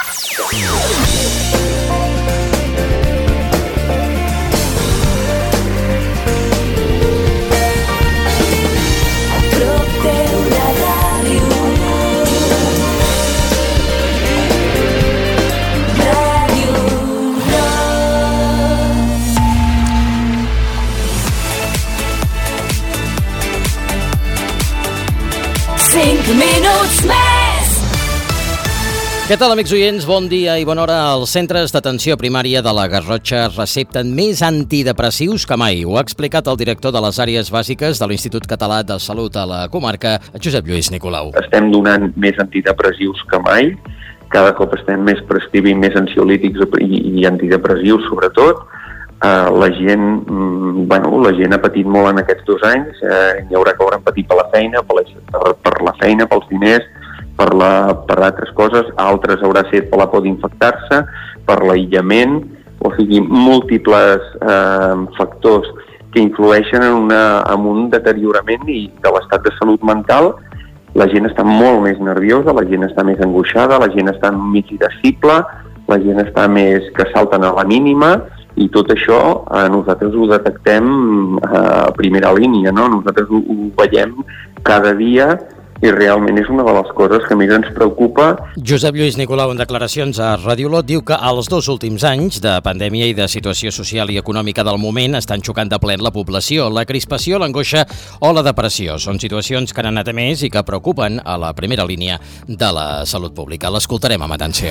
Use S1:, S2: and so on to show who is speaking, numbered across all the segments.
S1: Minuts més!
S2: Què tal, amics oients? Bon dia i bona hora. Els centres d'atenció primària de la Garrotxa recepten més antidepressius que mai. Ho ha explicat el director de les àrees bàsiques de l'Institut Català de Salut a la comarca, Josep Lluís Nicolau.
S3: Estem donant més antidepressius que mai. Cada cop estem més prescrivint més ansiolítics i antidepressius, sobretot. La gent ha patit molt en aquests 2 anys. Hi haurà que hauran patit per la feina, per la feina, pels diners, per altres coses. Altres haurà estat per la por d'infectar-se, per l'aïllament, o sigui, múltiples factors que influeixen en un deteriorament de l'estat de salut mental. La gent està molt més nerviosa, la gent està més angoixada, la gent està mig irascible, la gent està més que salten a la mínima. I tot això nosaltres ho detectem a primera línia, no? Nosaltres ho veiem cada dia i realment és una de les coses que més ens preocupa.
S2: Josep Lluís Nicolau, en declaracions a Radio Lot, diu que els 2 últims anys de pandèmia i de situació social i econòmica del moment estan xocant de plen la població. La crispació, l'angoixa o la depressió són situacions que han anat a més i que preocupen a la primera línia de la salut pública. L'escoltarem amb atenció.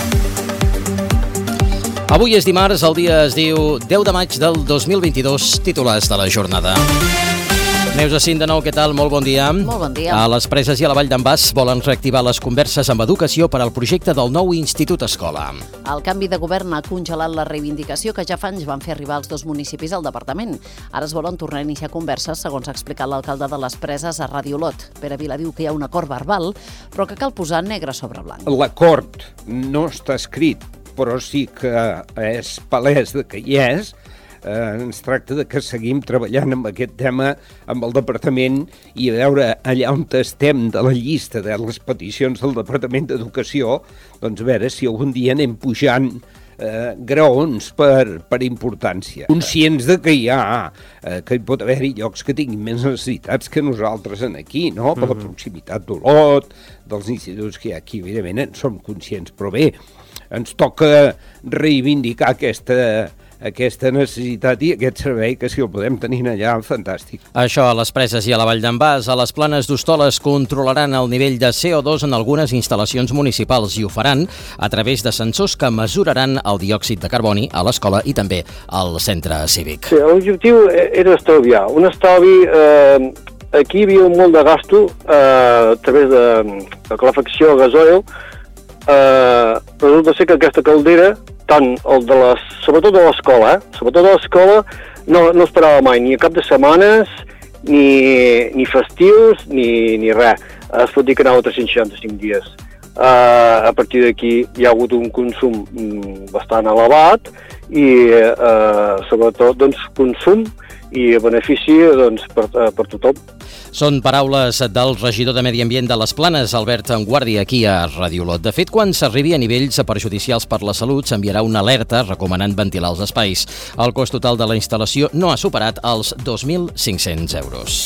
S2: Avui és dimarts, el dia es diu 10 de maig del 2022, titulars de la jornada. Neus Acín, de nou, què tal? Molt bon dia.
S4: Molt bon dia.
S2: A les Preses i a la Vall d'en Bas volen reactivar les converses amb educació per al projecte del nou Institut Escola.
S4: El canvi de govern ha congelat la reivindicació que ja fa anys van fer arribar els 2 municipis al departament. Ara es volen tornar a iniciar converses, segons ha explicat l'alcalde de les Preses a Radio Lot. Pere Vila diu que hi ha un acord verbal, però que cal posar negre sobre blanc.
S5: L'acord no està escrit, però sí que és palès que hi és. Ens tracta de que seguim treballant amb aquest tema amb el departament i a veure allà on estem de la llista de les peticions del Departament d'Educació, doncs a veure si algun dia anem pujant graons per importància. Conscients de que que hi pot haver-hi llocs que tinguin més necessitats que nosaltres aquí, no? Per la proximitat d'Olot, dels instituts que hi ha aquí, evidentment en som conscients, però bé, ens toca reivindicar aquesta necessitat i aquest servei que si el podem tenir allà, fantàstic.
S2: Això a les Preses i a la Vall d'en Bas. A les Planes d'Hostoles controlaran el nivell de CO2 en algunes instal·lacions municipals i ho faran a través de sensors que mesuraran el diòxid de carboni a l'escola i també al centre cívic.
S6: Sí, l'objectiu era estalviar. Un estalvi, aquí hi havia molt de gasto a través de calefacció a gasoil. Resulta ser que aquesta caldera, tant sobretot a l'escola, no esperava mai, ni a cap de setmanes, ni festius, ni res. Es pot dir que anava 365 dies. A partir d'aquí hi ha hagut un consum bastant elevat i sobretot doncs, consum i benefici doncs, per tothom.
S2: Són paraules del regidor de Medi Ambient de les Planes, Albert Guàrdia, aquí a Radio Lot. De fet, quan s'arribi a nivells perjudicials per la salut, s'enviarà una alerta recomanant ventilar els espais. El cost total de la instal·lació no ha superat els 2.500 euros.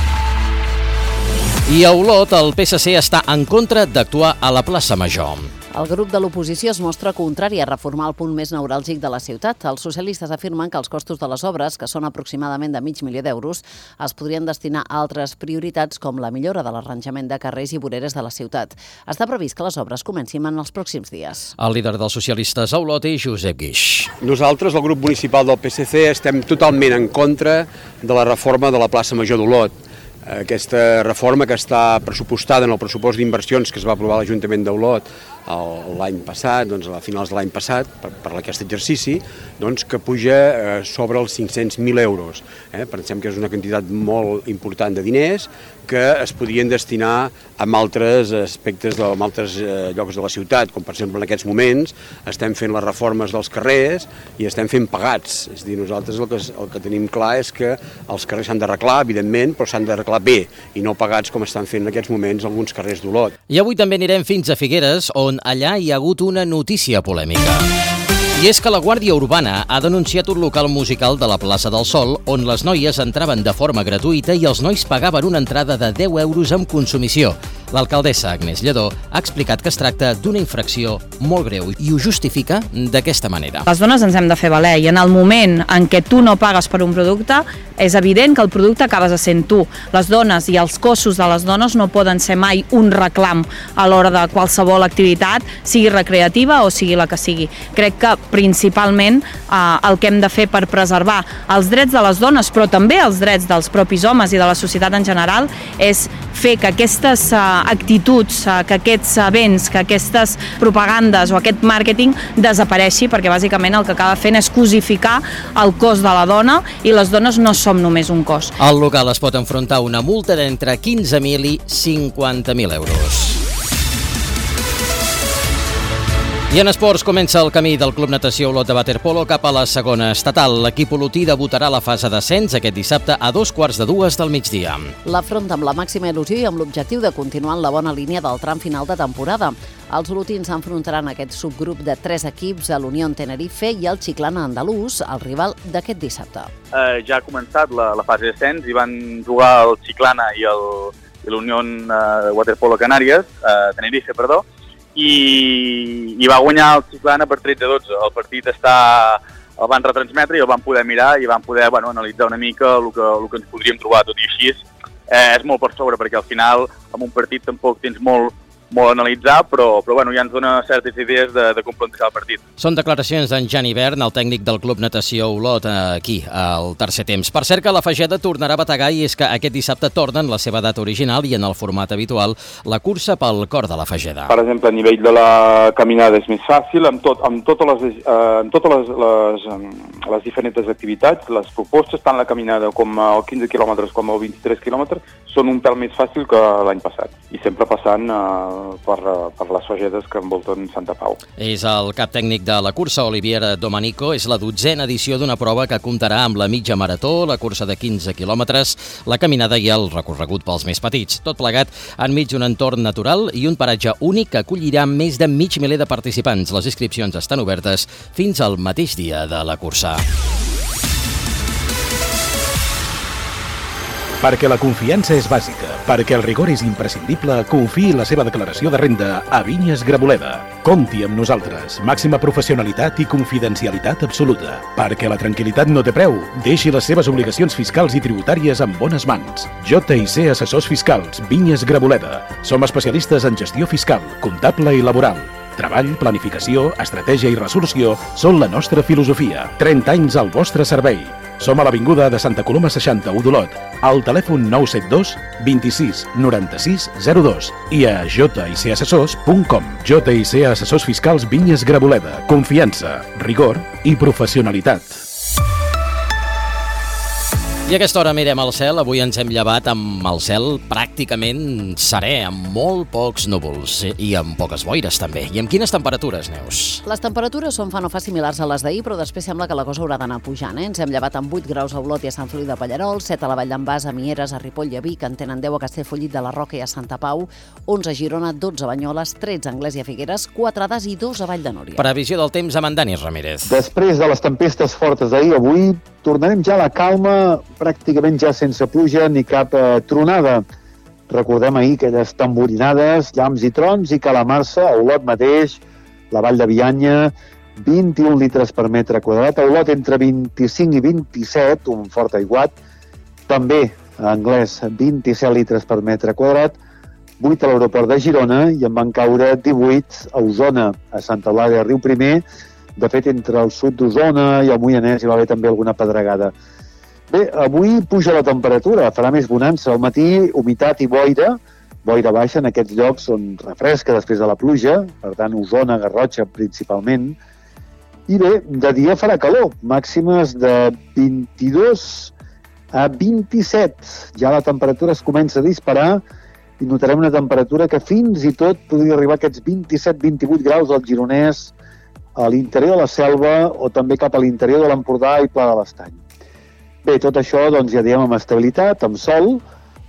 S2: I a Olot, el PSC està en contra d'actuar a la plaça Major.
S4: El grup de l'oposició es mostra contrari a reformar el punt més neuràlgic de la ciutat. Els socialistes afirmen que els costos de les obres, que són aproximadament de $500.000 d'euros, es podrien destinar a altres prioritats com la millora de l'arranjament de carrers i voreres de la ciutat. Està previst que les obres comencin en els pròxims dies.
S2: El líder dels socialistes a Olot és Josep Guix.
S7: Nosaltres, el grup municipal del PSC, estem totalment en contra de la reforma de la plaça Major d'Olot. Aquesta reforma que està pressupostada en el pressupost d'inversions que es va aprovar a l'Ajuntament d'Olot l'any passat, doncs a finals de l'any passat, per aquest exercici, doncs que puja sobre els 500.000 euros. Pensem que és una quantitat molt important de diners que es podien destinar a altres aspectes, a altres llocs de la ciutat, com per exemple en aquests moments estem fent les reformes dels carrers i estem fent pagats. És a dir, nosaltres el que tenim clar és que els carrers s'han d'arreglar, evidentment, però s'han d'arreglar bé i no pagats com estan fent en aquests moments alguns carrers d'Olot.
S2: I avui també anirem fins a Figueres, on on allà hi ha hagut una notícia polèmica. I és que la Guàrdia Urbana ha denunciat un local musical de la plaça del Sol on les noies entraven de forma gratuïta i els nois pagaven una entrada de 10 euros amb consumició. L'alcaldessa Agnès Lledó ha explicat que es tracta d'una infracció molt greu i ho justifica d'aquesta manera.
S8: Les dones ens hem de fer valer i en el moment en què tu no pagues per un producte és evident que el producte acabes essent tu. Les dones i els cossos de les dones no poden ser mai un reclam a l'hora de qualsevol activitat, sigui recreativa o sigui la que sigui. Crec que principalment el que hem de fer per preservar els drets de les dones, però també els drets dels propis homes i de la societat en general, és fer que aquestes actituds, que aquests events, que aquestes propagandes o aquest màrqueting desapareixi, perquè bàsicament el que acaba fent és cosificar el cos de la dona i les dones no som només un cos.
S2: El local es pot enfrontar a una multa d'entre 15.000 i 50.000 euros. I en esports comença el camí del Club Natació Olot de Waterpolo cap a la segona estatal. L'equip olotí debutarà a la fase d'ascens aquest dissabte a 2:15 del migdia.
S4: L'afronta amb la màxima il·lusió i amb l'objectiu de continuar en la bona línia del tram final de temporada. Els olotins s'enfrontaran a aquest subgrup de 3 equips, a l'Unión Tenerife i el Chiclana Andalús, el rival d'aquest dissabte.
S9: Ja ha començat la fase d'ascens i van jugar el Chiclana i l'Unión Waterpolo Canàries, Tenerife, perdó, i va guanyar el Chiclana per 13-12. El partit el van retransmetre i el van poder mirar i van poder analitzar una mica el que ens podríem trobar, tot i així. És molt per sobre, perquè al final en un partit tampoc tens molt a analitzar, però ja ens dona certes idees de com plantejar el partit.
S2: Són declaracions d'en Jan Ibern, el tècnic del Club Natació Olot, aquí, al tercer temps. Per cert que la Fageda tornarà a bategar i és que aquest dissabte torna en la seva data original i en el format habitual la cursa pel cor de la Fageda.
S10: Per exemple, a nivell de la caminada és més fàcil, amb totes les diferents activitats, les propostes, tant la caminada com el 15 quilòmetres com el 23 quilòmetres, són un pèl més fàcil que l'any passat. I sempre passant per les fagedes que envolten Santa Pau.
S2: És el cap tècnic de la cursa, Olivier Domanico. És la 12a edició d'una prova que comptarà amb la mitja marató, la cursa de 15 quilòmetres, la caminada i el recorregut pels més petits. Tot plegat enmig d'un entorn natural i un paratge únic que acollirà més de 500.000 de participants. Les inscripcions estan obertes fins al mateix dia de la cursa.
S11: Perquè la confiança és bàsica, perquè el rigor és imprescindible, confiï la seva declaració de renda a Vinyes Graboleda. Compti amb nosaltres. Màxima professionalitat i confidencialitat absoluta. Perquè la tranquil·litat no té preu. Deixi les seves obligacions fiscals i tributàries en bones mans. J&C Assessors Fiscals, Vinyes Graboleda. Som especialistes en gestió fiscal, comptable i laboral. Treball, planificació, estratègia i resolució són la nostra filosofia. 30 anys al vostre servei. Som a l'Avinguda de Santa Coloma 61 d'Olot, al telèfon 972 26 96 02 i a jiciassessors.com. J&C Assessors Fiscals Vinyes Graboleda. Confiança, rigor i professionalitat.
S2: I a aquesta hora mirem al cel. Avui ens hem llevat amb el cel pràcticament serè, amb molt pocs núvols i amb poques boires també. I amb quines temperatures, Neus?
S4: Les temperatures són fa no fa similars a les d'ahir, però després sembla que la cosa haurà d'anar pujant. Ens hem llevat amb 8 graus a Olot i a Sant Feliu de Pallerols, 7 a la Vall d'en Bas, a Mieres, a Ripoll i a Vic, en tenen 10 a Castellfollit de la Roca i a Santa Pau, 11 a Girona, 12 a Banyoles, 13 a Anglès i a Figueres, 4 a Das i 2 a Vall de Núria.
S2: Previsió del temps amb en Dani Ramírez.
S12: Després de les tempestes fortes d'ahir, avui tornarem ja a la calma, pràcticament ja sense pluja ni cap tronada. Recordem ahir aquelles tamborinades, llamps i trons i calamarsa, a Olot mateix, la Vall de Bianya, 21 litres per metre quadrat, a Olot entre 25 i 27, un fort aiguat, també a Anglès 27 litres per metre quadrat, 8 a l'aeroport de Girona i en van caure 18 a Osona, a Santa Eulàlia, Riu Primer. De fet, entre el sud d'Osona i el Moianès hi va haver també alguna pedregada. Bé, avui puja la temperatura, farà més bonança. Al matí, humitat i boira baixa en aquests llocs on refresca després de la pluja, per tant, Osona, Garrotxa principalment. I bé, de dia farà calor, màximes de 22 a 27. Ja la temperatura es comença a disparar i notarem una temperatura que fins i tot podria arribar a aquests 27-28 graus al Gironès, a l'interior de la Selva o també cap a l'interior de l'Empordà i Pla de l'Estany. Bé, tot això doncs, ja diem amb estabilitat, amb sol,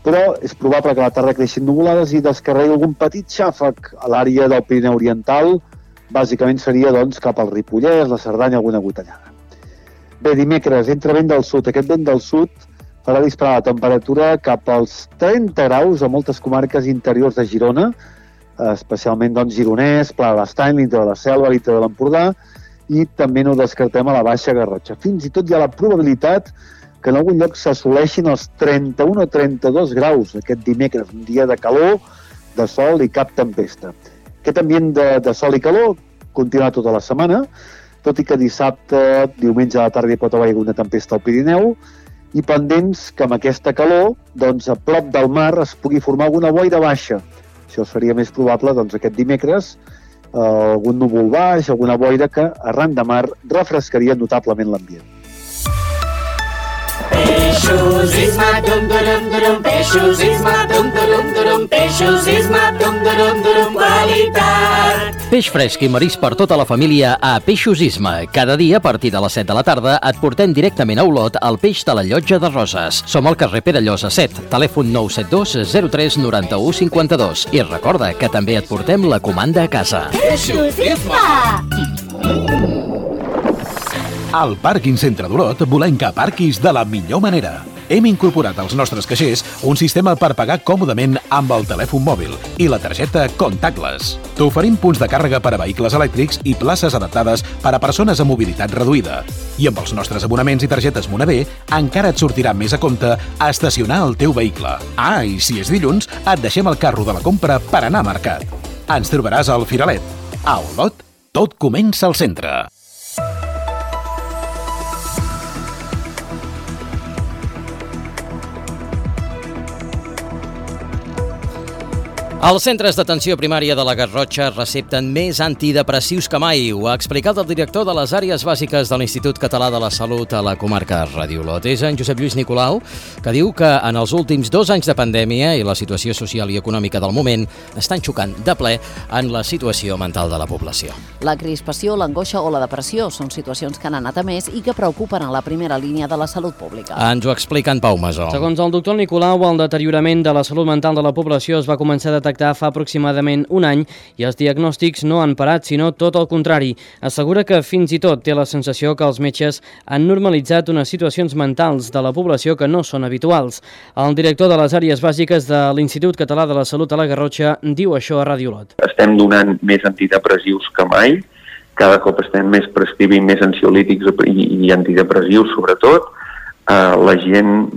S12: però és probable que a la tarda creixin nuvolades i descarregui algun petit xàfec a l'àrea del Pirineu Oriental. Bàsicament seria doncs, cap al Ripollès, la Cerdanya, alguna gotellada. Bé, dimecres, entra vent del sud. Aquest vent del sud farà disparar la temperatura cap als 30 graus a moltes comarques interiors de Girona, especialment doncs, Gironès, Pla de l'Estany, l'Interior de la Selva, l'Interior de l'Empordà, i també no descartem a la Baixa Garrotxa. Fins i tot hi ha la probabilitat que en algun lloc s'assoleixin els 31 o 32 graus aquest dimecres, un dia de calor, de sol i cap tempesta. Aquest ambient de sol i calor continuarà tota la setmana, tot i que dissabte, diumenge a la tarda hi pot haver alguna tempesta al Pirineu, i pendents que amb aquesta calor, doncs, a prop del mar es pugui formar alguna boira baixa. Això seria més probable doncs, aquest dimecres, algun núvol baix, alguna boira que arran de mar refrescaria notablement l'ambient.
S1: Peixos Isma, dum-durum-durum, Peixos Isma, dum-durum-durum, Peixos Isma, dum-durum-durum, qualitat.
S2: Peix fresc i marís per tota la família a Peixos Isma. Cada dia, a partir de les 7 de la tarda, et portem directament a Olot el peix de la Llotja de Roses. Som al carrer Perellosa 7, telèfon 972 03 91 52. I recorda que també et portem la comanda a casa.
S1: Peixos Isma!
S11: Al Pàrquing Centre d'Olot volem que aparquis de la millor manera. Hem incorporat als nostres caixers un sistema per pagar còmodament amb el telèfon mòbil i la targeta Contactless. T'oferim punts de càrrega per a vehicles elèctrics i places adaptades per a persones amb mobilitat reduïda. I amb els nostres abonaments i targetes Monavé encara et sortirà més a compte a estacionar el teu vehicle. Ah, i si és dilluns, et deixem el carro de la compra per anar a mercat. Ens trobaràs al Firalet. A Olot, tot comença al centre.
S2: Els centres d'atenció primària de la Garrotxa recepten més antidepressius que mai. Ho ha explicat el director de les àrees bàsiques de l'Institut Català de la Salut a la comarca Ràdio Olot. És en Josep Lluís Nicolau, que diu que en els últims 2 anys de pandèmia i la situació social i econòmica del moment estan xocant de ple en la situació mental de la població.
S4: La crispació, l'angoixa o la depressió són situacions que han anat a més i que preocupen a la primera línia de la salut pública.
S2: Ens ho explica en Pau Masó.
S13: Segons el doctor Nicolau, el deteriorament de la salut mental de la població es va començar a detectar fa aproximadament un any i els diagnòstics no han parat, sinó tot el contrari. Assegura que fins i tot té la sensació que els metges han normalitzat unes situacions mentals de la població que no són habituals. El director de les àrees bàsiques de l'Institut Català de la Salut a la Garrotxa diu això a Ràdio Olot.
S3: Estem donant més antidepressius que mai, cada cop estem més prescrivint més ansiolítics i antidepressius sobretot. La gent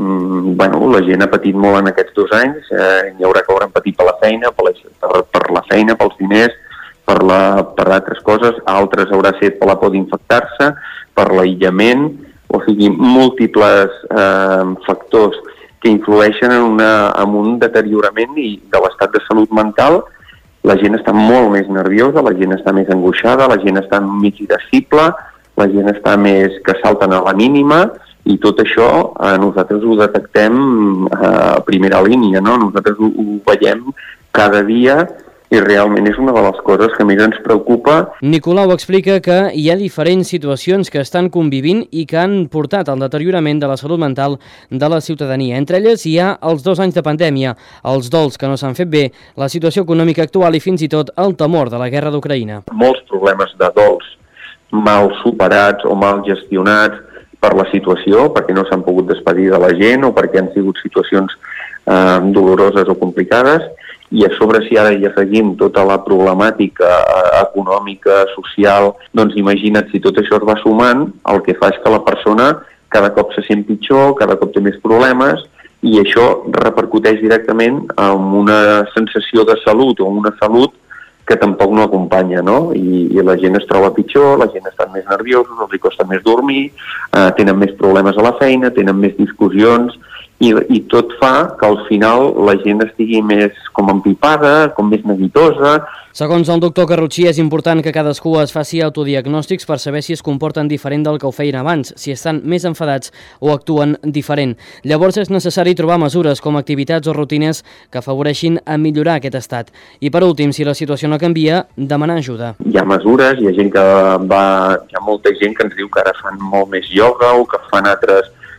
S3: ha patit molt en aquests 2 anys, hi haurà que hauran patit per la feina, per la feina, pels diners, per altres coses, altres haurà estat per la por d'infectar-se, per l'aïllament, o sigui, múltiples factors que influeixen en un deteriorament de l'estat de salut mental. La gent està molt més nerviosa, la gent està més angoixada, la gent està mig irascible, la gent està més que salten a la mínima. I tot això nosaltres ho detectem a primera línia, no? Nosaltres ho veiem cada dia i realment és una de les coses que més ens preocupa.
S13: Nicolau explica que hi ha diferents situacions que estan convivint i que han portat al deteriorament de la salut mental de la ciutadania. Entre elles hi ha els 2 anys de pandèmia, els dols que no s'han fet bé, la situació econòmica actual i fins i tot el temor de la guerra d'Ucraïna.
S3: Molts problemes de dols mal superats o mal gestionats per la situació, perquè no s'han pogut despedir de la gent o perquè han sigut situacions doloroses o complicades, i a sobre si ara hi afegim tota la problemàtica econòmica, social, doncs imagina't si tot això es va sumant, el que fa és que la persona cada cop se sent pitjor, cada cop té més problemes, i això repercuteix directament en una sensació de salut o una salut que tampoc no acompanya, no? I la gent es troba pitjor, la gent està més nerviosos, els costa més dormir, tenen més problemes a la feina, tenen més discussions, i tot fa que al final la gent estigui més com empipada, com més neguitosa.
S13: Segons el doctor Carrotxí, és important que cadascú es faci autodiagnòstics per saber si es comporten diferent del que ho feien abans, si estan més enfadats o actuen diferent. Llavors és necessari trobar mesures com activitats o rutines que afavoreixin a millorar aquest estat. I per últim, si la situació no canvia, demanar ajuda.
S3: Hi ha mesures, hi ha molta gent que ens diu que ara fan molt més ioga o que fan altres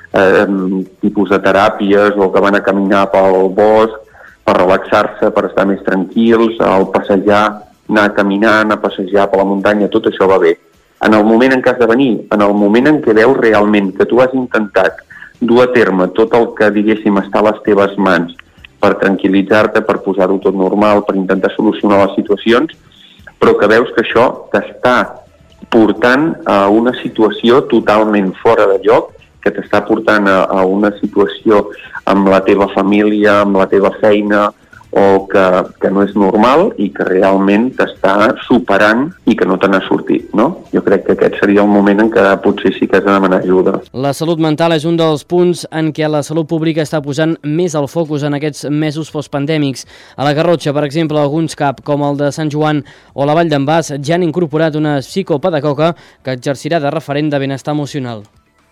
S3: tipus de teràpies o que van a caminar pel bosc per relaxar-se, per estar més tranquils, al passejar, anar a caminar, anar a passejar per la muntanya, tot això va bé. En el moment en què has de venir, en el moment en què veus realment que tu has intentat dur a terme tot el que, diguéssim, està a les teves mans per tranquil·litzar-te, per posar-ho tot normal, per intentar solucionar les situacions, però que veus que això t'està portant a una situació totalment fora de lloc, que t'està portant a una situació amb la teva família, amb la teva feina, o que no és normal i que realment t'està superant i que no te n'ha sortit, no? Jo crec que aquest seria el moment en què potser sí que has de demanar ajuda.
S13: La salut mental és un dels punts en què la salut pública està posant més el focus en aquests mesos postpandèmics. A la Garrotxa, per exemple, alguns CAP, com el de Sant Joan o la Vall d'en Bas, ja han incorporat una psicopedagoga que exercirà de referent de benestar emocional.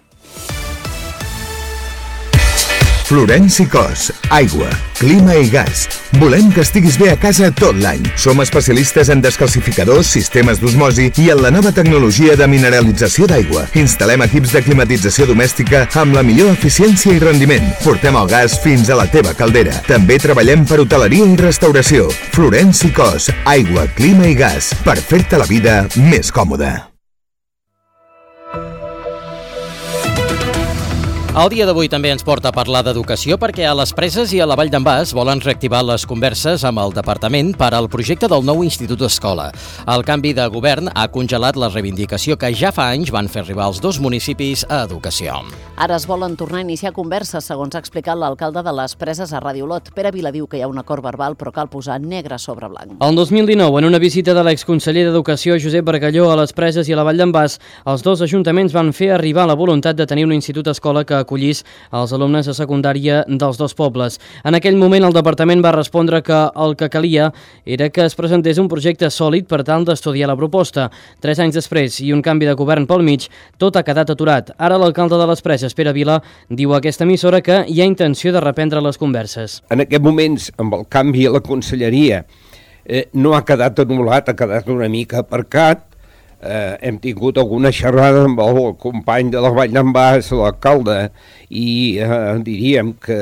S14: Florenci Cos, aigua, clima i gas. Volem que estiguis bé a casa tot l'any. Som especialistes en descalcificadors, sistemes d'osmosi i en la nova tecnologia de mineralització d'aigua. Instal·lem equips de climatització domèstica amb la millor eficiència i rendiment. Portem el gas fins a la teva caldera. També treballem per hoteleria i restauració. Florenci Cos, aigua, clima i gas. Per fer-te la vida més còmoda.
S2: El dia d'avui també ens porta a parlar d'educació perquè a les Preses i a la Vall d'en Bas volen reactivar les converses amb el departament per al projecte del nou Institut d'Escola. El canvi de govern ha congelat la reivindicació que ja fa anys van fer arribar els dos municipis a Educació.
S4: Ara es volen tornar a iniciar converses, segons ha explicat l'alcalde de les Preses a Ràdio Olot. Pere Vila diu que hi ha un acord verbal, però cal posar negre sobre blanc.
S13: El 2019, en una visita de l'exconseller d'Educació Josep Bargalló a les Preses i a la Vall d'en Bas, els dos ajuntaments van fer arribar la voluntat de tenir un institut d'escola que acollís els alumnes de secundària dels dos pobles. En aquell moment el departament va respondre que el que calia era que es presentés un projecte sòlid per tal d'estudiar la proposta. 3 anys després i un canvi de govern pel mig, tot ha quedat aturat. Ara l'alcalde de les Preses, Pere Vila, diu a aquesta emissora que hi ha intenció de reprendre les converses.
S5: En aquests moments, amb el canvi a la conselleria, no ha quedat anul·lat, ha quedat una mica aparcat. Hem tingut alguna xerrada amb el company de la Vall d'en Bas, l'alcalde, i diríem que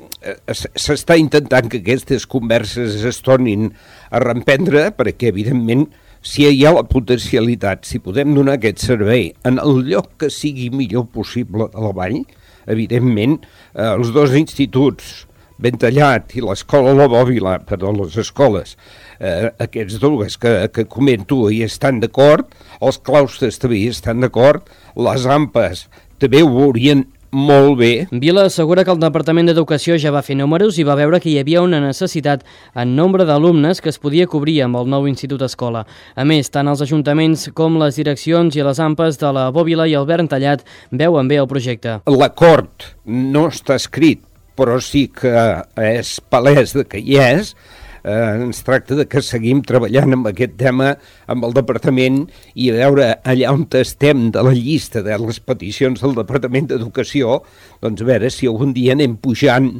S5: s'està intentant que aquestes converses es tornin a reprendre, perquè evidentment si hi ha la potencialitat, si podem donar aquest servei en el lloc que sigui millor possible a la Vall, evidentment els dos instituts, Bentallat i l'Escola La Bòbila, perdó, les escoles, aquests dues que comento hi estan d'acord, els claustres també hi estan d'acord, les AMPAs també ho veurien molt bé.
S13: Vila assegura que el Departament d'Educació ja va fer números i va veure que hi havia una necessitat en nombre d'alumnes que es podia cobrir amb el nou Institut Escola. A més, tant els ajuntaments com les direccions i les AMPAs de la Bòbila i el Bentallat veuen bé el projecte.
S5: L'acord no està escrit, però sí que és palès que hi és. Ens tracta de que seguim treballant amb aquest tema amb el departament i a veure allà on estem de la llista de les peticions del Departament d'Educació, doncs a veure si algun dia anem pujant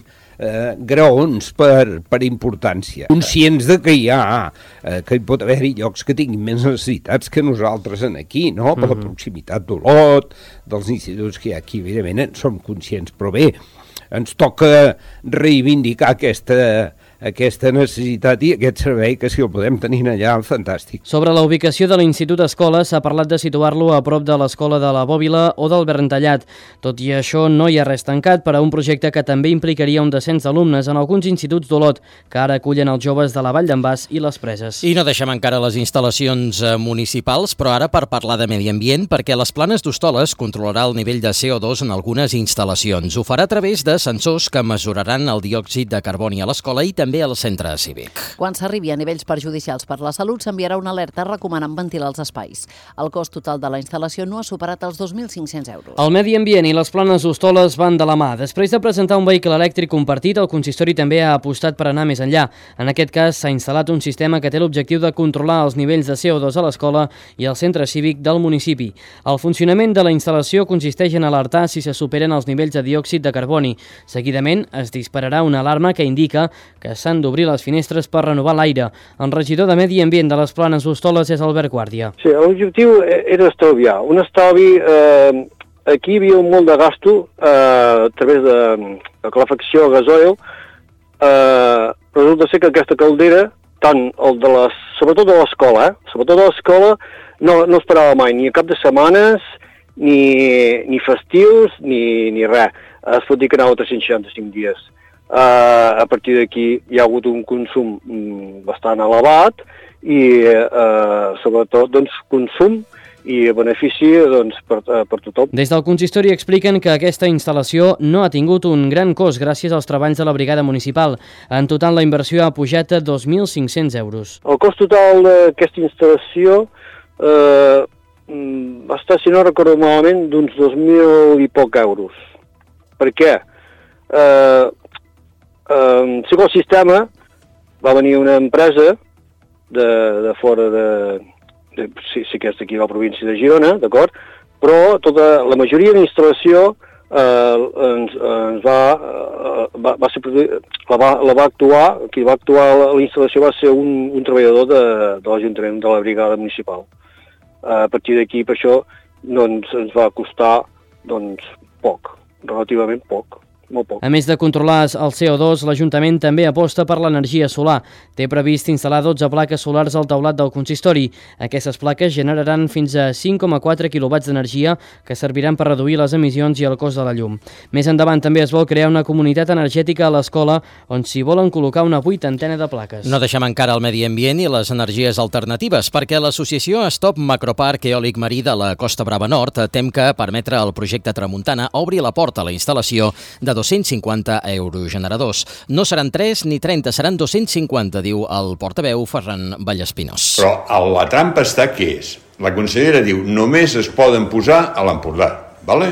S5: graons per importància. Conscients de que hi pot haver-hi llocs que tinguin més necessitats que nosaltres aquí, no? Per la proximitat d'Olot, dels instituts que hi ha aquí, evidentment en som conscients, però bé, ens toca reivindicar aquesta necessitat i aquest servei que si el podem tenir allà, fantàstic.
S13: Sobre la ubicació de l'Institut Escola s'ha parlat de situar-lo a prop de l'Escola de la Bòbila o del Bentallat. Tot i això, no hi ha res tancat per a un projecte que també implicaria un descens d'alumnes en alguns instituts d'Olot, que ara acullen els joves de la Vall d'en Bas i les Preses.
S2: I no deixem encara les instal·lacions municipals, però ara per parlar de medi ambient, perquè les Planes d'Hostoles controlarà el nivell de CO2 en algunes instal·lacions. Ho farà a través de sensors que mesuraran el diòxid de carboni a l'escola i també al centre cívic.
S4: Quan s'arribi a nivells perjudicials per la salut, s'enviarà una alerta recomanant ventilar els espais. El cost total de la instal·lació no ha superat els 2.500 euros.
S13: El medi ambient i les Planes d'Hostoles van de la mà. Després de presentar un vehicle elèctric compartit, el consistori també ha apostat per anar més enllà. En aquest cas, s'ha instal·lat un sistema que té l'objectiu de controlar els nivells de CO2 a l'escola i al centre cívic del municipi. El funcionament de la instal·lació consisteix en alertar si se superen els nivells de diòxid de carboni. Seguidament, es dispararà una alarma que indica que s'han d'obrir les finestres per renovar l'aire. El regidor de Medi Ambient de les Planes d'Hostoles és Albert Guàrdia.
S6: Sí, l'objectiu era estalviar. Un estalvi aquí hi havia molt de gasto a través de calefacció a gasoil. Resulta ser que aquesta caldera, sobretot a l'escola, no es parava mai, ni a cap de setmanes, ni festius, ni res. Es pot dir que anava 365 dies. A partir d'aquí hi ha hagut un consum bastant elevat i sobretot consum i benefici per tothom.
S13: Des del consistori expliquen que aquesta instal·lació no ha tingut un gran cost gràcies als treballs de la brigada municipal. En total, la inversió ha pujat a 2.500 euros.
S6: El cost total d'aquesta instal·lació va estar, si no recordo malament, d'uns 2.000 i poc euros. Per què? Segons el sistema, va venir una empresa de fora sí que és d'aquí a la província de Girona, d'acord? Però la majoria de l'instal·lació la va actuar, qui va actuar la instal·lació va ser un treballador de l'Ajuntament, de la brigada municipal. A partir d'aquí, per això, ens va costar poc, relativament poc. Molt poc.
S13: A més de controlar el CO2, l'Ajuntament també aposta per l'energia solar. Té previst instal·lar 12 plaques solars al teulat del consistori. Aquestes plaques generaran fins a 5,4 quilowatts d'energia que serviran per reduir les emissions i el cost de la llum. Més endavant també es vol crear una comunitat energètica a l'escola on s'hi volen col·locar una 80ena de plaques.
S2: No deixem encara el medi ambient i les energies alternatives, perquè l'associació Stop Macroparc Eòlic Marí de la Costa Brava Nord tem que permetre al projecte Tramuntana obri la porta a la instal·lació de 250 eurogeneradors. No seran 3 ni 30, seran 250, diu el portaveu Ferran Vallespinós.
S15: Però la trampa està què és? La consellera diu només es poden posar a l'Empordà, ¿vale?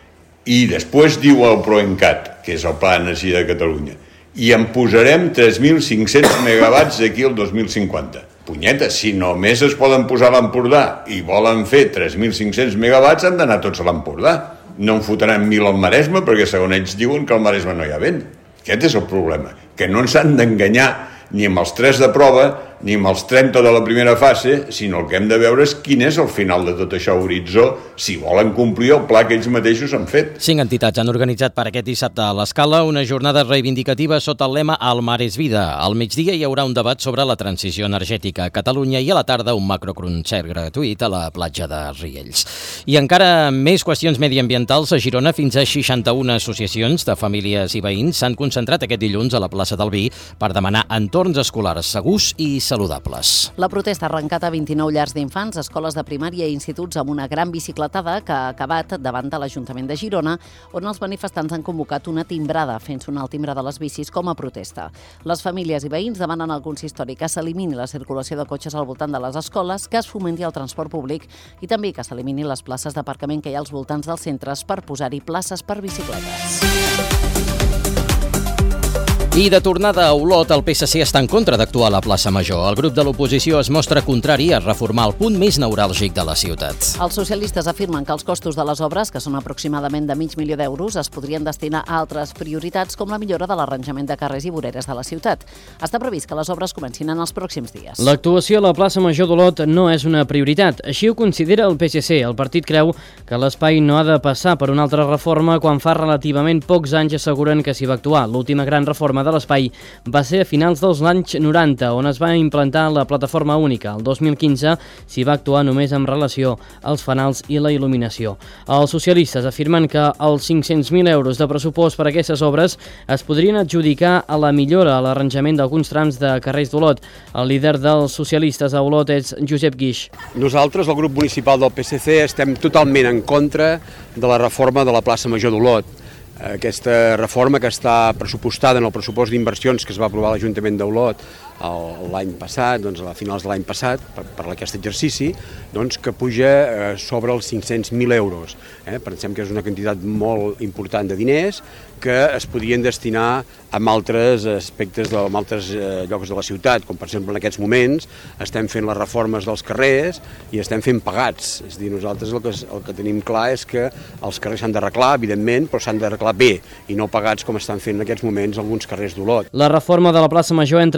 S15: I després diu el PROENCAT, que és el Pla d'Energia de Catalunya, i en posarem 3.500 megawatts d'aquí al 2050. Punyeta, si només es poden posar a l'Empordà i volen fer 3.500 megawatts, han d'anar tots a l'Empordà. No en fotran 1.000 al Maresme, perquè segons ells diuen que al Maresme no hi ha vent. Aquest és el problema, que no ens han d'enganyar ni amb els 3 de prova, ni amb els 30 de la primera fase, sinó el que hem de veure és quin és el final de tot això, horitzó, si volen complir el pla que ells mateixos han fet.
S2: 5 entitats han organitzat per aquest dissabte a l'Escala una jornada reivindicativa sota el lema El mar és vida. Al migdia hi haurà un debat sobre la transició energètica a Catalunya i a la tarda un macroconcert gratuït a la platja de Riells. I encara més qüestions mediambientals. A Girona, fins a 61 associacions de famílies i veïns s'han concentrat aquest dilluns a la plaça del Vi per demanar entorns escolars segurs i saludables.
S4: La protesta ha arrencat a 29 llars d'infants, escoles de primària i instituts amb una gran bicicletada que ha acabat davant de l'Ajuntament de Girona, on els manifestants han convocat una timbrada fent sonar el timbre de les bicis com a protesta. Les famílies i veïns demanen al consistori que s'elimini la circulació de cotxes al voltant de les escoles, que es fomenti el transport públic i també que s'elimini les places d'aparcament que hi ha als voltants dels centres per posar-hi places per bicicletes.
S2: I de tornada a Olot, el PSC està en contra d'actuar a la plaça Major. El grup de l'oposició es mostra contrari a reformar el punt més neuràlgic de la ciutat.
S4: Els socialistes afirmen que els costos de les obres, que són aproximadament de $500.000 d'euros, es podrien destinar a altres prioritats com la millora de l'arranjament de carrers i voreres de la ciutat. Està previst que les obres comencin en els pròxims dies.
S13: L'actuació a la plaça Major d'Olot no és una prioritat. Així ho considera el PSC. El partit creu que l'espai no ha de passar per una altra reforma quan fa relativament pocs anys asseguren que s'hi va actuar. L'última gran reforma de l'espai va ser a finals dels anys 90, on es va implantar la plataforma única. El 2015 s'hi va actuar només en relació als fanals i la il·luminació. Els socialistes afirmen que els 500.000 euros de pressupost per a aquestes obres es podrien adjudicar a la millora a l'arranjament d'alguns trams de carrers d'Olot. El líder dels socialistes a Olot és Josep Guix.
S7: Nosaltres, el grup municipal del PSC, estem totalment en contra de la reforma de la plaça Major d'Olot. Aquesta reforma que està pressupostada en el pressupost d'inversions que es va aprovar a l'Ajuntament d'Olot l'any passat, a finals de l'any passat, per aquest exercici, que puja sobre els 500.000 euros. Pensem que és una quantitat molt important de diners que es podien destinar a altres aspectes, a altres llocs de la ciutat, com per exemple en aquests moments estem fent les reformes dels carrers i estem fent pagats. És a dir, nosaltres el que tenim clar és que els carrers s'han d'arreglar, evidentment, però s'han d'arreglar bé i no pagats com estan fent en aquests moments alguns carrers d'Olot.
S13: La reforma de la plaça Major entra dins de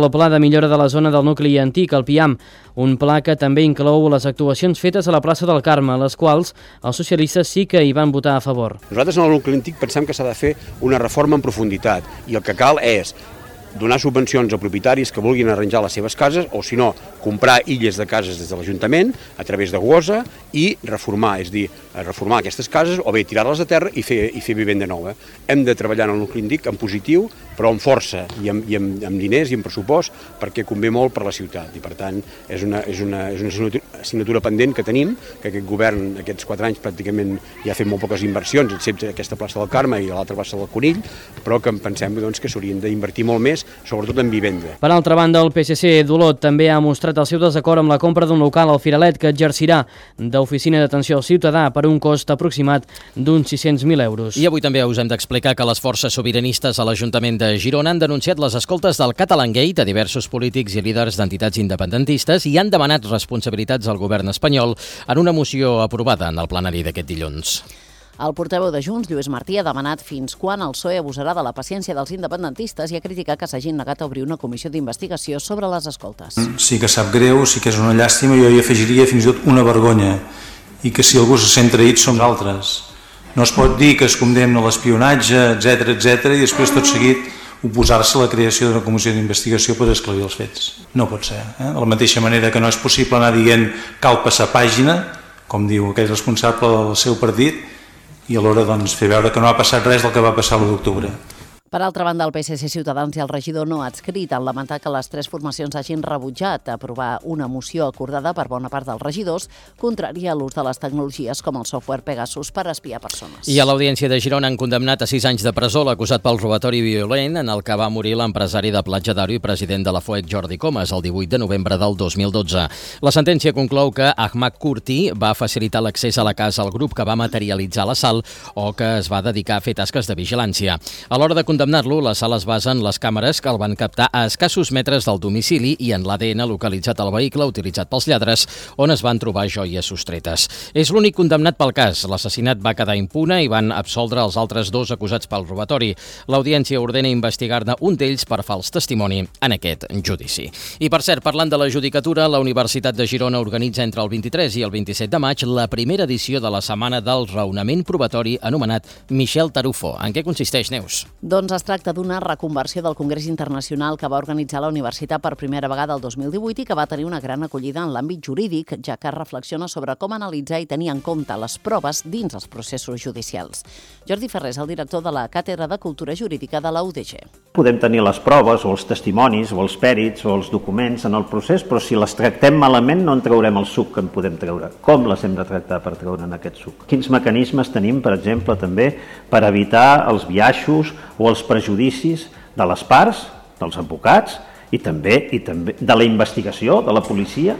S13: el Pla de Millora de la Zona del Nucli Antic, el PIAM, un pla que també inclou les actuacions fetes a la plaça del Carme, les quals els socialistes sí que hi van votar a favor.
S7: Nosaltres en el nucli antic pensem que s'ha de fer una reforma en profunditat i el que cal és donar subvencions a propietaris que vulguin arranjar les seves cases o, si no, comprar illes de cases des de l'Ajuntament a través de GOSA i reformar, és a dir, reformar aquestes cases o bé tirar-les a terra i fer vivenda nova. Hem de treballar en el nucli antic en positiu, però amb força i amb diners i amb pressupost perquè convé molt per la ciutat i, per tant, és una assignatura pendent que tenim, que aquest govern aquests 4 anys pràcticament ja ha fet molt poques inversions, excepte aquesta plaça del Carme i l'altra plaça del Conill, però que pensem que s'haurien d'invertir molt més, sobretot en vivenda.
S13: Per altra banda, el PSC d'Olot també ha mostrat el seu desacord amb la compra d'un local al Firalet que exercirà d'oficina d'atenció al ciutadà per un cost aproximat d'uns 600.000 euros.
S2: I avui també us hem d'explicar que les forces sobiranistes a l'Ajuntament de Girona han denunciat les escoltes del Catalangate a diversos polítics i líders d'entitats independentistes i han demanat responsabilitats al govern espanyol en una moció aprovada en el plenari d'aquest dilluns.
S4: El portaveu de Junts, Lluís Martí, ha demanat fins quan el PSOE abusarà de la paciència dels independentistes i ha criticat que s'hagin negat a obrir una comissió d'investigació sobre les escoltes.
S16: Sí que sap greu, sí que és una llàstima, jo hi afegiria fins i tot una vergonya, i que si algú se sent traït som altres. No es pot dir que es condemna l'espionatge, etc i després tot seguit oposar-se a la creació d'una comissió d'investigació per esclarir els fets. No pot ser. De la mateixa manera que no és possible anar dient cal passar pàgina, com diu aquell responsable del seu partit, i alhora fer veure que no ha passat res del que va passar l'1 d'octubre.
S4: Per altra banda, el PSC, Ciutadans i el regidor no adscrit han lamentat que les 3 formacions hagin rebutjat aprovar una moció acordada per bona part dels regidors contrària a l'ús de les tecnologies com el software Pegasus per espiar persones.
S2: I a l'Audiència de Girona han condemnat a 6 anys de presó l'acusat pel robatori violent en el que va morir l'empresari de Platja d'Aro i president de la FOEC Jordi Comas el 18 de novembre del 2012. La sentència conclou que Ahmad Kurti va facilitar l'accés a la casa al grup que va materialitzar l'assalt o que es va dedicar a fer tasques de vigilància. A l'hora de condemnar-lo, la sala es basa en les càmeres que el van captar a escassos metres del domicili i en l'ADN localitzat al vehicle utilitzat pels lladres, on es van trobar joies sostretes. És l'únic condemnat pel cas. L'assassinat va quedar impune i van absoldre els altres 2 acusats pel robatori. L'Audiència ordena investigar-ne un d'ells per fals testimoni en aquest judici. I per cert, parlant de la judicatura, la Universitat de Girona organitza entre el 23 i el 27 de maig la primera edició de la Setmana del Raonament Probatori anomenat Michel Tarufo. En què consisteix, Neus?
S4: Doncs es tracta d'una reconversió del Congrés Internacional que va organitzar la universitat per primera vegada el 2018 i que va tenir una gran acollida en l'àmbit jurídic, ja que reflexiona sobre com analitzar i tenir en compte les proves dins els processos judicials. Jordi Ferrer és el director de la Càtedra de Cultura Jurídica de la UDG.
S17: Podem tenir les proves o els testimonis o els pèrits o els documents en el procés, però si les tractem malament no en traurem el suc que en podem treure. Com les hem de tractar per treure'n aquest suc? Quins mecanismes tenim, per exemple, també per evitar els biaixos o els prejudicis de les parts, dels advocats i també de la investigació, de la policia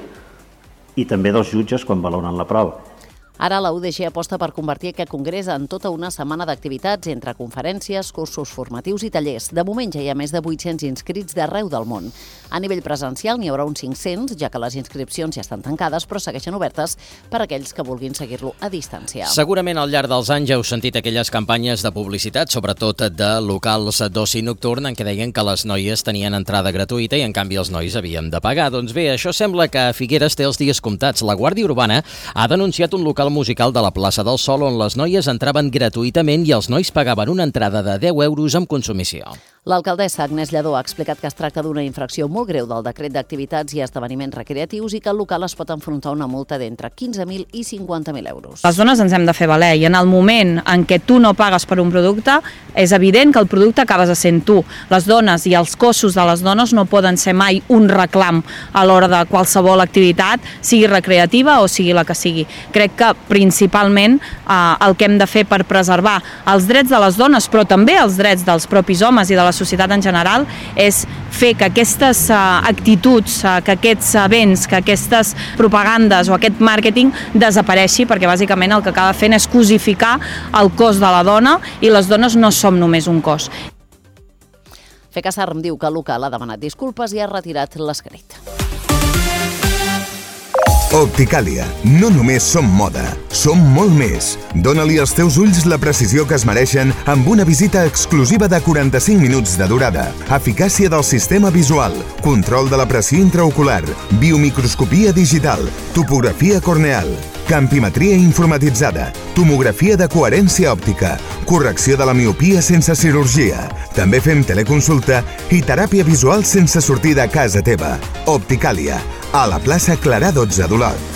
S17: i també dels jutges quan valoren la prova.
S4: Ara la UDG aposta per convertir aquest congrés en tota una setmana d'activitats entre conferències, cursos formatius i tallers. De moment ja hi ha més de 800 inscrits d'arreu del món. A nivell presencial n'hi haurà uns 500, ja que les inscripcions ja estan tancades, però segueixen obertes per a aquells que vulguin seguir-lo a distància.
S2: Segurament al llarg dels anys heu sentit aquelles campanyes de publicitat, sobretot de locals d'oci nocturn, en què deien que les noies tenien entrada gratuïta i en canvi els nois havien de pagar. Doncs bé, això sembla que Figueres té els dies comptats. La Guàrdia Urbana ha denunciat un local musical de la plaça del Sol on les noies entraven gratuïtament i els nois pagaven una entrada de 10 euros amb consumició.
S4: L'alcaldessa Agnès Lledó ha explicat que es tracta d'una infracció molt greu del decret d'activitats i esdeveniments recreatius i que el local es pot enfrontar a una multa d'entre 15.000 i 50.000 euros.
S8: Les dones ens hem de fer valer i en el moment en què tu no pagues per un producte és evident que el producte acabes essent tu. Les dones i els cossos de les dones no poden ser mai un reclam a l'hora de qualsevol activitat, sigui recreativa o sigui la que sigui. Crec que principalment el que hem de fer per preservar els drets de les dones, però també els drets dels propis homes i de la societat en general, és fer que aquestes actituds, que aquests events, que aquestes propagandes o aquest màrqueting desapareixi, perquè bàsicament el que acaba fent és cosificar el cos de la dona i les dones no som només un cos.
S4: FECASARM diu que el local ha demanat disculpes i ha retirat l'escrit.
S14: Opticàlia. No només som moda, som molt més. Dóna-li als teus ulls la precisió que es mereixen amb una visita exclusiva de 45 minuts de durada. Eficàcia del sistema visual, control de la pressió intraocular, biomicroscopia digital, topografia corneal, campimetria informatitzada, tomografia de coherència òptica, correcció de la miopia sense cirurgia. També fem teleconsulta i teràpia visual sense sortir de casa teva. Opticàlia, a la plaça Clarà 12 d'Olot.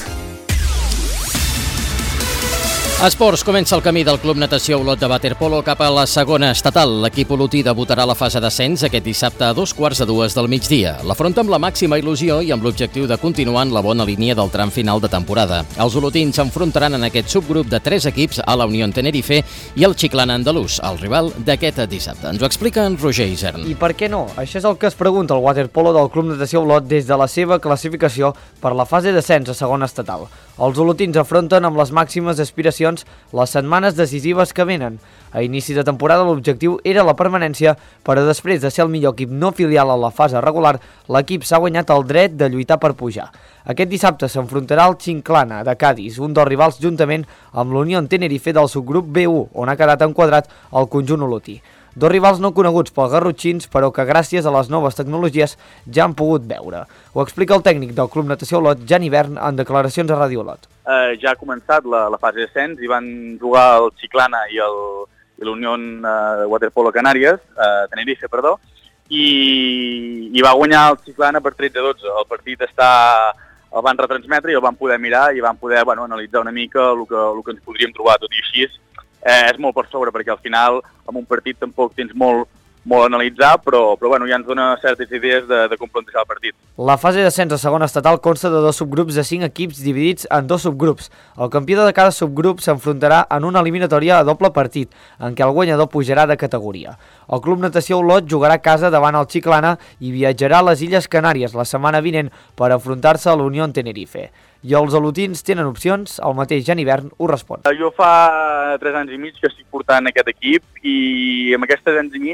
S2: Esports, comença el camí del Club Natació Olot de waterpolo cap a la segona estatal. L'equip olotí debutarà a la fase d'ascens aquest dissabte a 2:15 del migdia. L'afronta amb la màxima il·lusió i amb l'objectiu de continuar en la bona línia del tram final de temporada. Els olotins s'enfrontaran en aquest subgrup de 3 equips a la Unió Tenerife i el Chiclana Andalús, el rival d'aquest dissabte. Ens ho explica en Roger Isern.
S18: I per què no? Això és el que es pregunta el waterpolo del Club Natació Olot des de la seva classificació per la fase d'ascens a segona estatal. Els olotins afronten amb les màximes aspiracions les setmanes decisives que venen. A inici de temporada l'objectiu era la permanència, però després de ser el millor equip no filial a la fase regular, l'equip s'ha guanyat el dret de lluitar per pujar. Aquest dissabte s'enfrontarà el Chiclana de Cádiz, un dels rivals juntament amb l'Unió Tenerife del subgrup B1, on ha quedat enquadrat el conjunt olotí. Dos rivals no coneguts pels garrotxins, però que gràcies a les noves tecnologies ja han pogut veure. Ho explica el tècnic del Club Natació Olot, Jan Hivern, en declaracions a Ràdio Olot.
S9: Ja ha començat la fase d'ascens i van jugar el Chiclana i l'Unió Waterpolo Canàries, Tenerife, i va guanyar el Chiclana per 13-12. El partit el van retransmetre i el van poder mirar i van poder analitzar una mica el que ens podríem trobar, tot i així. És molt per sobre, perquè al final, en un partit tampoc tens molt a analitzar, però ja ens dona certes idees de com plantejar el partit.
S18: La fase d'ascens a segona estatal consta de 2 subgrups de 5 equips dividits en 2 subgrups. El campió de cada subgrup s'enfrontarà en una eliminatòria a doble partit, en què el guanyador pujarà de categoria. El Club Natació Olot jugarà a casa davant el Chiclana i viatjarà a les Illes Canàries la setmana vinent per enfrontar-se a l'Unió Tenerife. I els olotins tenen opcions? El mateix Jan Hivern ho respon.
S9: Jo fa 3 anys i mig que estic portant aquest equip i amb aquests 3 anys i mig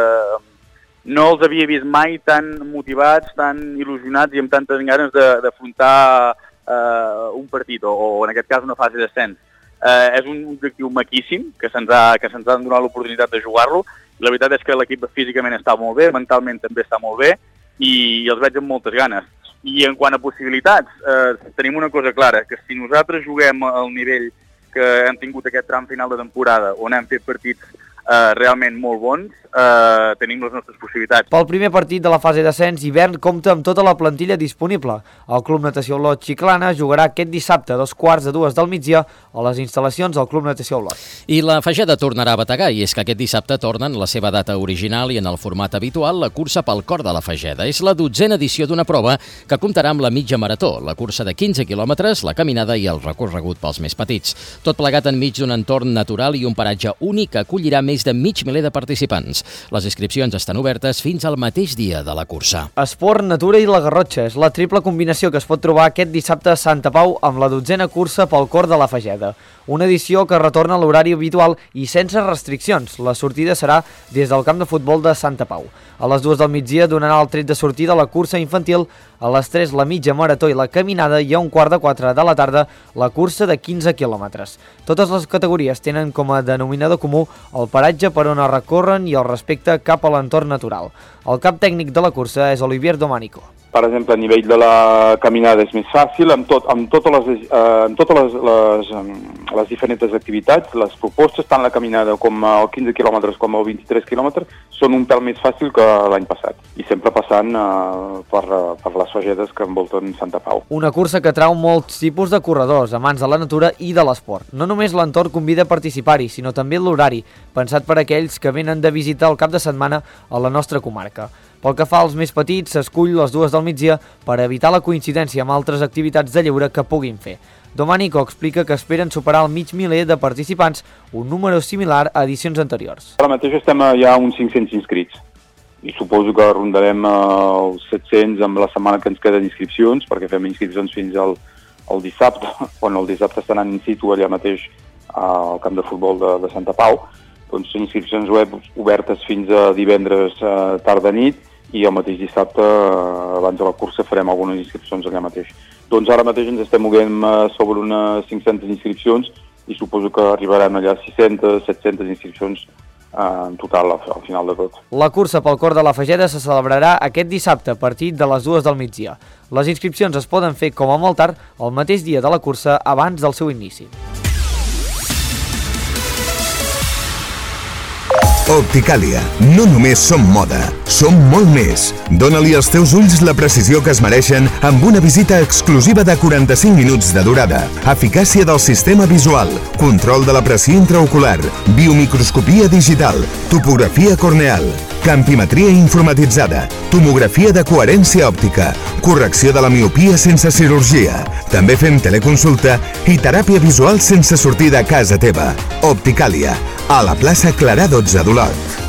S9: no els havia vist mai tan motivats, tan il·lusionats i amb tantes ganes d'afrontar un partit o en aquest cas una fase d'ascens. És un objectiu maquíssim que se'ns ha donat l'oportunitat de jugar-lo i la veritat és que l'equip físicament està molt bé, mentalment també està molt bé i els veig amb moltes ganes. I en quant a possibilitats, tenim una cosa clara, que si nosaltres juguem al nivell que hem tingut aquest tram final de temporada, on hem fet partits realment molt bons, tenim les nostres possibilitats.
S18: Pel primer partit de la fase d'ascens, Hivern compta amb tota la plantilla disponible. El Club Natació Olot Chiclana jugarà aquest dissabte a 2:15 del migdia a les instal·lacions del Club Natació Olot.
S2: I la Fageda tornarà a bategar, i és que aquest dissabte tornen la seva data original i en el format habitual la cursa pel cor de la Fageda. És la 12a edició d'una prova que comptarà amb la mitja marató, la cursa de 15 quilòmetres, la caminada i el recorregut pels més petits. Tot plegat enmig d'un entorn natural i un paratge únic que acollirà més de mig miler de participants. Les inscripcions estan obertes fins al mateix dia de la cursa.
S18: Esport, natura i la Garrotxa és la triple combinació que es pot trobar aquest dissabte a Santa Pau amb la 12a cursa pel cor de la Fageda. Una edició que retorna a l'horari habitual i sense restriccions. La sortida serà des del camp de futbol de Santa Pau. A les 2 del migdia donarà el tret de sortida la cursa infantil, a les 3 la mitja marató i la caminada i a 3:15 de la tarda la cursa de 15 quilòmetres. Totes les categories tenen com a denominador comú el paratge per on es recorren i el respecte cap a l'entorn natural. El cap tècnic de la cursa és Olivier Domànico.
S10: Per exemple, a nivell de la caminada és més fàcil, amb totes les diferents activitats, les propostes, tant la caminada com el 15 quilòmetres com el 23 quilòmetres, són un pèl més fàcil que l'any passat, i sempre passant per les fagedes que envolten Santa Pau.
S18: Una cursa que atrau molts tipus de corredors, amants de la natura i de l'esport. No només l'entorn convida a participar-hi, sinó també l'horari, pensat per aquells que venen de visita el cap de setmana a la nostra comarca. Pel que fa als més petits, s'escull les 2 del migdia per evitar la coincidència amb altres activitats de lleure que puguin fer. Domànico explica que esperen superar el mig miler de participants, un número similar a edicions anteriors.
S10: Ara mateix estem ja a uns 500 inscrits i suposo que rondarem els 700 amb la setmana que ens queden inscripcions, perquè fem inscripcions fins al dissabte, on el dissabte estaran in situ allà mateix al camp de futbol de Santa Pau. Doncs inscripcions web obertes fins a divendres tarda nit, i el mateix dissabte, abans de la cursa, farem algunes inscripcions allà mateix. Doncs ara mateix ens estem movent sobre unes 500 inscripcions i suposo que arribarem allà a 600, 700 inscripcions en total al final de tot.
S18: La cursa pel cor de la Fageda se celebrarà aquest dissabte a partir de les 2 del migdia. Les inscripcions es poden fer com a molt tard el mateix dia de la cursa abans del seu inici.
S14: Opticàlia. No només som moda, som molt més. Dóna-li als teus ulls la precisió que es mereixen amb una visita exclusiva de 45 minuts de durada. Eficàcia del sistema visual, control de la pressió intraocular, biomicroscopia digital, topografia corneal, campimetria informatitzada, tomografia de coherència òptica, correcció de la miopia sense cirurgia. També fem teleconsulta i teràpia visual sense sortir de casa teva. Opticàlia, a la plaça Clarà 12 d'Olot.